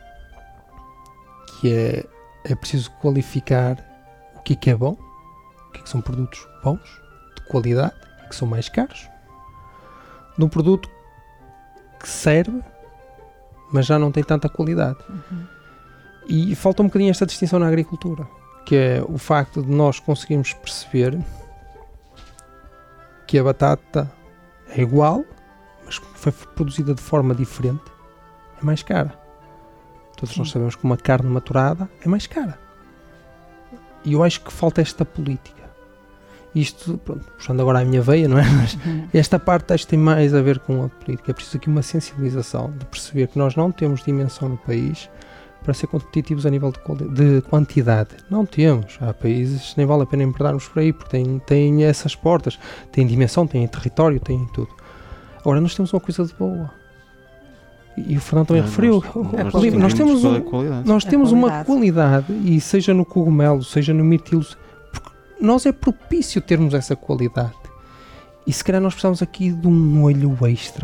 que é É preciso qualificar o que é que é bom, o que é que são produtos bons, de qualidade, que são mais caros, de um produto que serve, mas já não tem tanta qualidade. Uhum. E falta um bocadinho esta distinção na agricultura, que é o facto de nós conseguirmos perceber que a batata é igual, mas foi produzida de forma diferente, é mais cara. Todos Sim. nós sabemos que uma carne maturada é mais cara. E eu acho que falta esta política. Isto, pronto, puxando agora a minha veia, não é? Mas uhum. esta parte acho que tem mais a ver com a política. É preciso aqui uma sensibilização de perceber que nós não temos dimensão no país para ser competitivos a nível de, quali- de quantidade. Não temos. Há países que nem vale a pena empregarmos por aí, porque têm, têm essas portas. Têm dimensão, têm território, têm tudo. Agora, nós temos uma coisa de boa. E o Fernando também não, referiu, nós, nós, nós temos, um, nós temos qualidade. uma qualidade, e seja no cogumelo, seja no mirtilo, porque nós é propício termos essa qualidade. E se calhar nós precisamos aqui de um olho extra,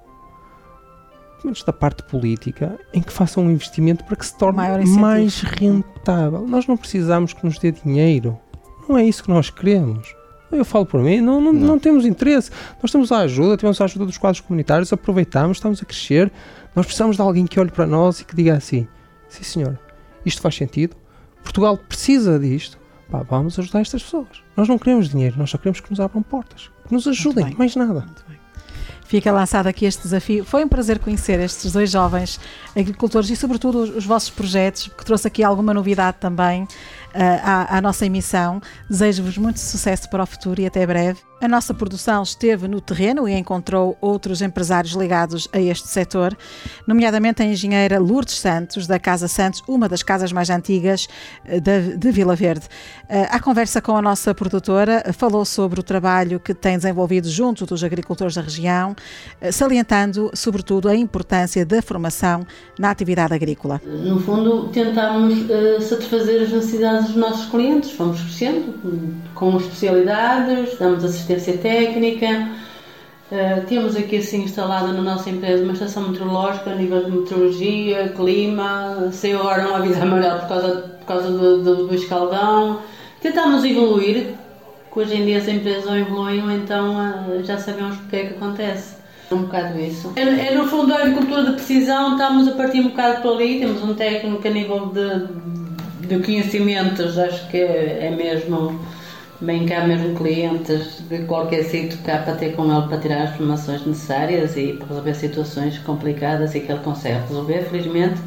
pelo menos da parte política, em que faça um investimento para que se torne mais rentável. Nós não precisamos que nos dê dinheiro, não é isso que nós queremos. Eu falo por mim, não, não, não. não temos interesse. Nós temos a ajuda, temos a ajuda dos quadros comunitários, aproveitamos, estamos a crescer. Nós precisamos de alguém que olhe para nós e que diga assim: sim senhor, isto faz sentido, Portugal precisa disto, pá, vamos ajudar estas pessoas. Nós não queremos dinheiro, nós só queremos que nos abram portas, que nos ajudem, mais nada. Muito bem. Fica lançado aqui este desafio. Foi um prazer conhecer estes dois jovens agricultores e sobretudo os, os vossos projetos, que trouxe aqui alguma novidade também uh, à, à nossa emissão. Desejo-vos muito sucesso para o futuro e até breve. A nossa produção esteve no terreno e encontrou outros empresários ligados a este setor, nomeadamente a engenheira Lourdes Santos, da Casa Santos, uma das casas mais antigas de, de Vila Verde. À conversa com a nossa produtora, falou sobre o trabalho que tem desenvolvido junto dos agricultores da região, salientando, sobretudo, a importância da formação na atividade agrícola. No fundo, tentámos uh, satisfazer as necessidades dos nossos clientes, fomos crescendo com especialidades, damos assistência técnica, uh, temos aqui assim instalada na nossa empresa uma estação meteorológica a nível de meteorologia, clima, saiu agora um aviso amarelo por causa, por causa do, do, do escaldão. Tentámos evoluir, que hoje em dia as empresas ou evoluem ou então uh, já sabemos o que é que acontece. É um bocado isso. É, é no fundo a agricultura de precisão, estamos a partir um bocado por ali, temos um técnico a nível de, de conhecimentos, acho que é, é mesmo... Bem cá mesmo clientes de qualquer sítio cá para ter com ele para tirar as informações necessárias e para resolver situações complicadas e que ele consegue resolver, felizmente.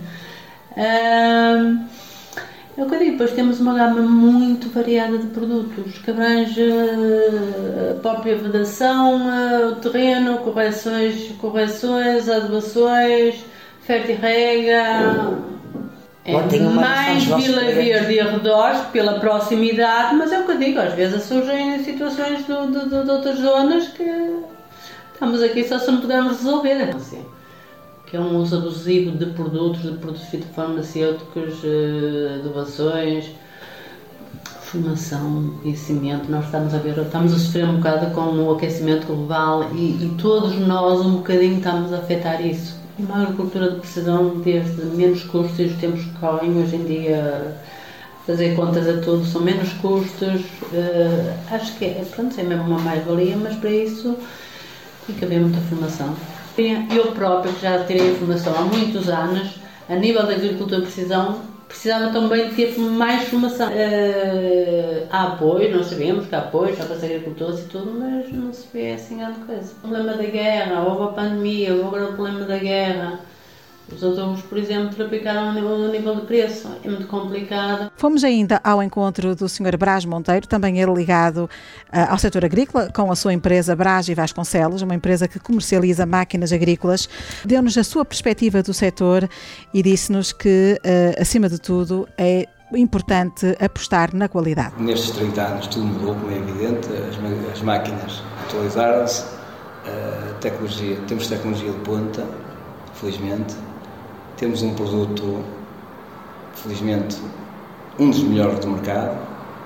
Um, é o que eu digo, depois temos uma gama muito variada de produtos que abrange a própria vedação, o terreno, correções, correções, adubações, fertirrega... É mais Vila Verde e arredores pela proximidade, mas é o que eu digo, às vezes surgem situações do, do, do, de outras zonas que estamos aqui só se não pudermos resolver. Assim, que é um uso abusivo de produtos, de produtos fitofarmacêuticos, adubações, Formação e cimento, nós estamos a ver, estamos a sofrer um bocado com o aquecimento global e, e todos nós um bocadinho estamos a afetar isso. Uma agricultura de precisão, desde menos custos e os tempos que correm hoje em dia, fazer contas a tudo são menos custos, uh, acho que é, pronto, é mesmo uma mais-valia, mas para isso tem que haver muita formação. Eu própria, que já tirei a formação há muitos anos, a nível da agricultura de precisão, precisava também de ter mais formação. Uh, há apoio, nós sabemos que há apoio, já para os agricultores e tudo, mas não se vê assim grande coisa. O problema da guerra, houve a pandemia, houve agora o problema da guerra. Os adubos, por exemplo, triplicaram o nível, o nível de preço. É muito complicado. Fomos ainda ao encontro do senhor Brás Monteiro, também ele ligado uh, ao setor agrícola, com a sua empresa Brás e Vasconcelos, uma empresa que comercializa máquinas agrícolas. Deu-nos a sua perspectiva do setor e disse-nos que, uh, acima de tudo, é importante apostar na qualidade. Nestes trinta anos tudo mudou, como é evidente, as, as máquinas atualizaram-se, a tecnologia, temos tecnologia de ponta, felizmente. Temos um produto, felizmente, um dos melhores do mercado.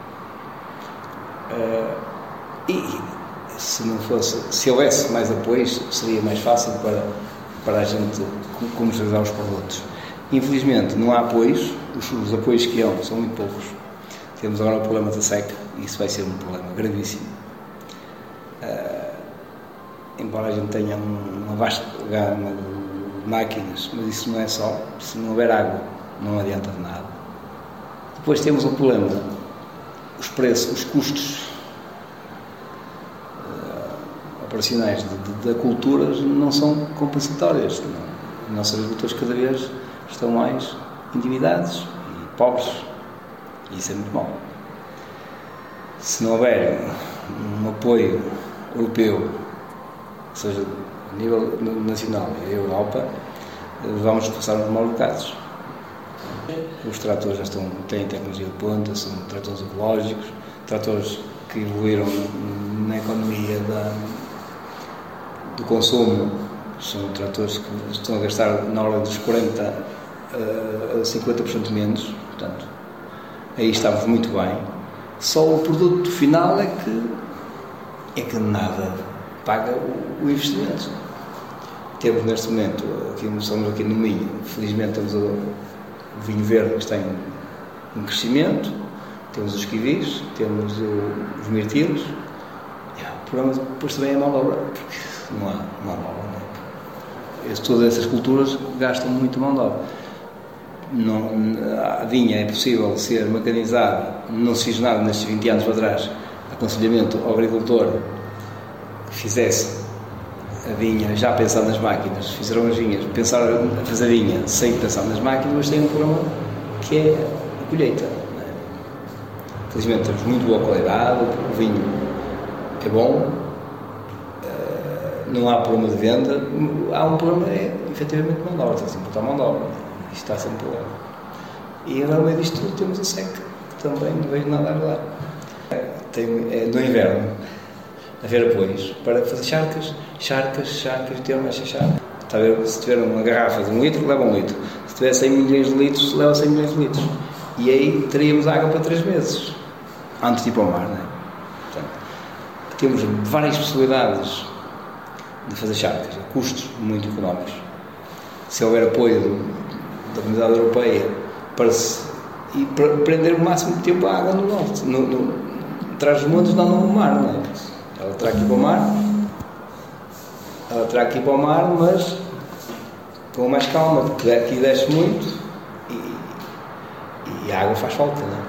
Uh, e se não fosse, se houvesse mais apoios, seria mais fácil para, para a gente comercializar os produtos. Infelizmente, não há apoios, os, os apoios que há são muito poucos. Temos agora o problema da seca, e isso vai ser um problema gravíssimo. Uh, embora a gente tenha uma vasta gama de máquinas, mas isso não é só, se não houver água não adianta de nada. Depois temos o problema, os preços, os custos uh, operacionais de, de, de culturas não são compensatórios. Os nossos agricultores cada vez estão mais endividados e pobres, e isso é muito mau. Se não houver um apoio europeu, ou seja, a nível nacional e a Europa, vamos passar uns maus bocados. Os tratores já estão, têm tecnologia de ponta, são tratores ecológicos, tratores que evoluíram na economia da, do consumo, são tratores que estão a gastar na ordem dos quarenta a cinquenta por cento menos, portanto, aí estamos muito bem. Só o produto final é que, é que nada paga o, o investimento. Temos neste momento, aqui, estamos aqui no Minho, felizmente temos o, o vinho verde que está em, em crescimento, temos os kiwis, temos o, os mirtilos. O problema depois também é a mão de obra, porque não há, não há mão de obra. Todas essas culturas gastam muito mão de obra. Não, a vinha é possível ser mecanizada, não se fez nada nestes vinte anos para trás, aconselhamento ao agricultor que fizesse a vinha já pensar nas máquinas, fizeram as vinhas, pensaram a fazer a vinha sem pensar nas máquinas, mas tem um problema que é a colheita. Não é? Felizmente temos muito boa qualidade, o vinho é bom, não há problema de venda, há um problema, é efetivamente mão de obra, está sempre a mão de obra, isto está sempre um problema. E no meio disto tudo temos a seca, que também não vejo nada a ajudar. Tem, é, no inverno, haver apoios para fazer charcas, charcas, charcas, ter mais charcas. Está a ver, se tiver uma garrafa de um litro, leva um litro. Se tiver cem milhões de litros, leva cem milhões de litros. E aí teríamos água para três meses, antes de ir para o mar, não é? Portanto, temos várias possibilidades de fazer charcas, a custos muito económicos. Se houver apoio do, da Comunidade Europeia para, se, e para prender o máximo de tempo a água no norte, no, no, atrás dos montes, não no mar, não é? Ela terá que ir para o mar, ela terá que ir para o mar, mas com mais calma, porque aqui desce muito e, e a água faz falta, não é?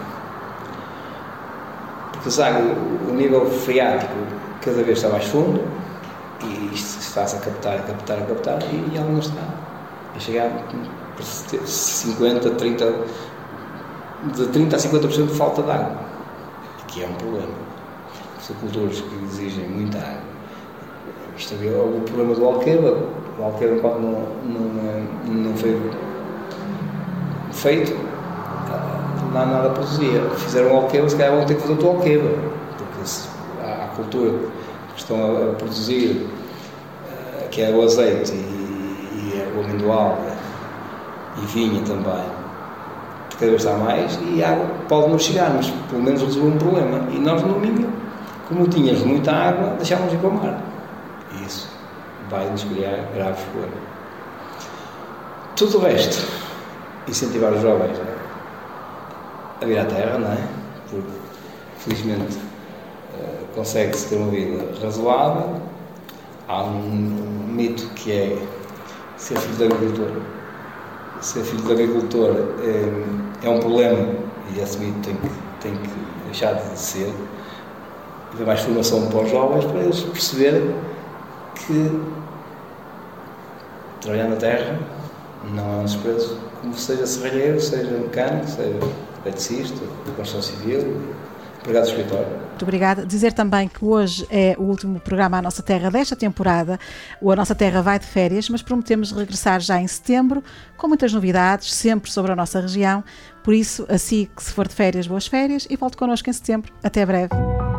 Porque sabe, o nível freático cada vez está mais fundo e isto está-se a captar, a captar, a captar e, e ela não está. Vai chegar a cinquenta, trinta, de trinta a cinquenta por cento de falta de água, que é um problema. São culturas que exigem muita água. Isto havia o problema do Alqueva. O Alqueva, enquanto não, não, não foi feito, não há nada a produzir. Fizeram o Alqueva, se calhar vão ter que fazer outro Alqueva, porque se, há, há cultura que estão a produzir, que é o azeite e, e é o amendoal e vinha também, cada vez está mais e a água pode não chegar, mas pelo menos resolver um problema. E nós no Minho, como tínhamos muita água, deixámos ir para o mar. E isso vai-nos criar graves problemas. Tudo o resto, incentivar os jovens a vir à terra, não é? Porque, felizmente, consegue-se ter uma vida razoável. Há um mito que é ser filho de agricultor. Ser filho de agricultor é, é um problema e esse mito tem que, tem que deixar de ser. Haver mais formação para os jovens para eles perceberem que trabalhar na terra não é um desprezo, como seja serralheiro, seja mecânico, seja eletricista, de construção civil, empregado de escritório. Muito obrigada. Dizer também que hoje é o último programa A Nossa Terra desta temporada. O A Nossa Terra vai de férias, mas prometemos regressar já em setembro com muitas novidades, sempre sobre a nossa região. Por isso, assim que se for de férias, boas férias e volte connosco em setembro. Até breve.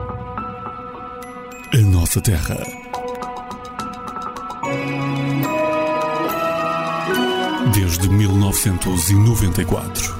A Nossa Terra. Desde mil novecentos e noventa e quatro.